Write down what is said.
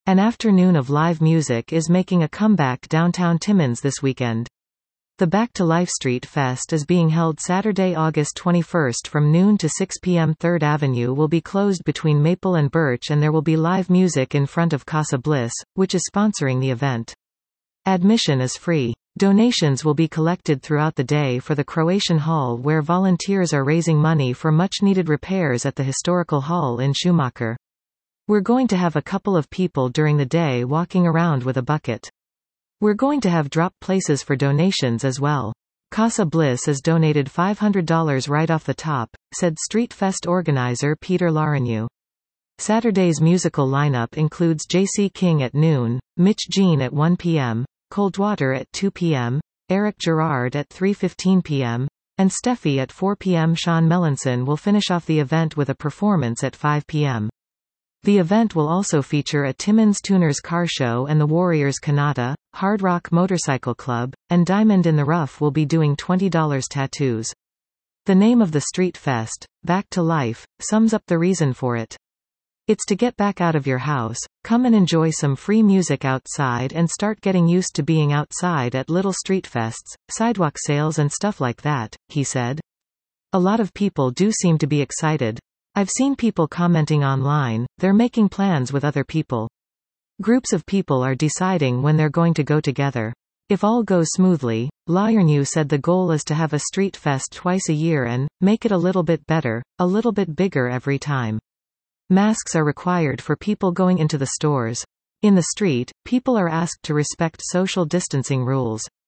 An afternoon of live music is making a comeback downtown Timmins this weekend. The Back to Life Street Fest is being held Saturday, August 21st from noon to 6 p.m. 3rd Avenue will be closed between Maple and Birch, and there will be live music in front of Casa Bliss, which is sponsoring the event. Admission is free. Donations will be collected throughout the day for the Croatian Hall, where volunteers are raising money for much-needed repairs at the historical hall in Schumacher. We're going to have a couple of people during the day walking around with a bucket. We're going to have drop places for donations as well. Casa Bliss has donated $500 right off the top, said Street Fest organizer Peter Larrenew. Saturday's musical lineup includes J.C. King at noon, Mitch Jean at 1 p.m., Coldwater at 2 p.m., Eric Gerard at 3:15 p.m., and Steffi at 4 p.m. Sean Melanson will finish off the event with a performance at 5 p.m. The event will also feature a Timmins Tuners car show, and the Warriors Kanata, Hard Rock Motorcycle Club, and Diamond in the Rough will be doing $20 tattoos. The name of the Street Fest, Back to Life, sums up the reason for it. It's to get back out of your house, come and enjoy some free music outside and start getting used to being outside at little street fests, sidewalk sales and stuff like that, he said. A lot of people do seem to be excited. I've seen people commenting online, they're making plans with other people. Groups of people are deciding when they're going to go together. If all goes smoothly, Larrenew said the goal is to have a street fest twice a year and make it a little bit better, a little bit bigger every time. Masks are required for people going into the stores. In the street, people are asked to respect social distancing rules.